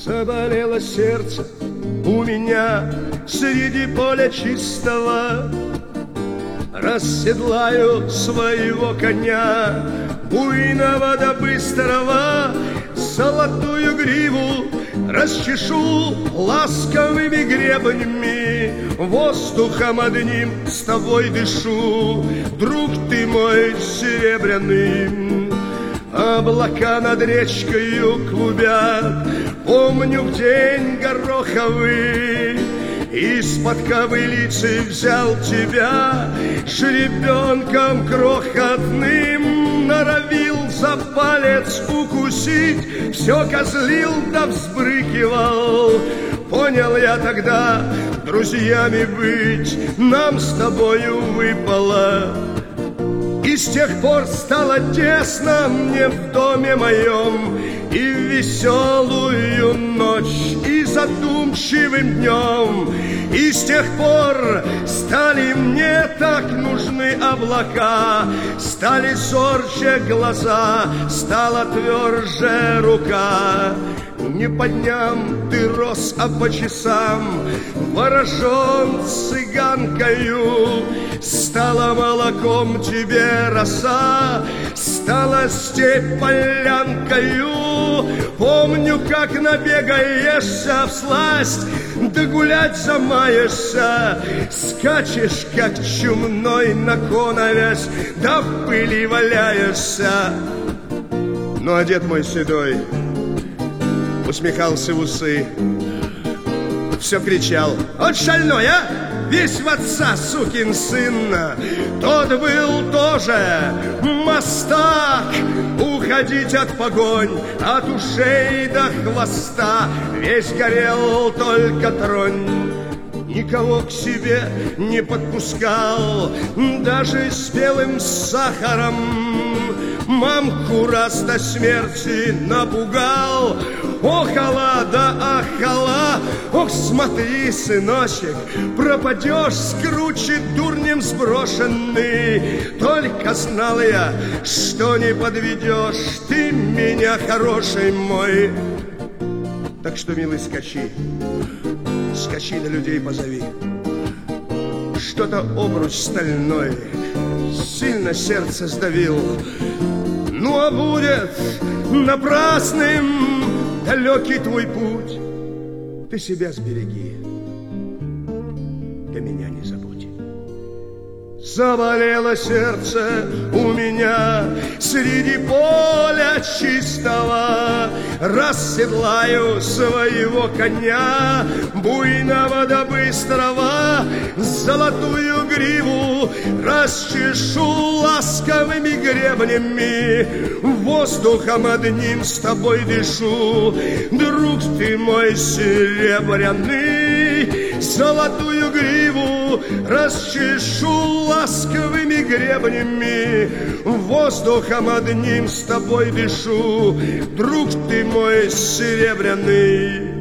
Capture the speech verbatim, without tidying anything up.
Заболело сердце у меня среди поля чистого. Расседлаю своего коня, буйного да быстрого, золотую гриву расчешу ласковыми гребнями, воздухом одним с тобой дышу, друг ты мой серебряный. Облака над речкою клубят, помню в день гороховый, из-под ковылицы взял тебя, жеребенком крохотным, норовил за палец укусить, все козлил да взбрыкивал. Понял я тогда, друзьями быть нам с тобою выпало. И с тех пор стало тесно мне в доме моем, и в веселую ночь, и задумчивым днем. И с тех пор стали мне так нужны облака, стали зорче глаза, стала тверже рука. Не по дням ты рос, а по часам, ворожен цыганкою. Стала молоком тебе роса, стала степь полянкою. Помню, как набегаешься всласть, да гулять замаешься, скачешь, как чумной на коновязь, да в пыли валяешься. Ну, а дед мой седой усмехался в усы, все кричал: «Вот шальной, а! Весь в отца, сукин сын! Тот был тоже мастак, уходить от погонь, от ушей до хвоста, весь горел, только тронь». Никого к себе не подпускал, даже с белым сахаром. Мамку раз до смерти напугал. Охала да ахала, ох, смотри, сыночек, пропадешь, скручит дурнем сброшенный. Только знал я, что не подведешь ты меня, хороший мой. Так что, милый, скачи, скачи на людей позови. Что-то обруч стальной сильно сердце сдавил. Ну, а будет напрасным далекий твой путь, ты себя сбереги, да меня не забудь. Заболело сердце у меня среди поля чистого, расседлаю своего коня, буйного да быстрого, золотую гриву расчешу ласковыми гребнями, воздухом одним с тобой дышу, друг ты мой серебряный. Золотую гриву расчешу ласковыми гребнями, воздухом одним с тобой дышу, друг ты мой серебряный.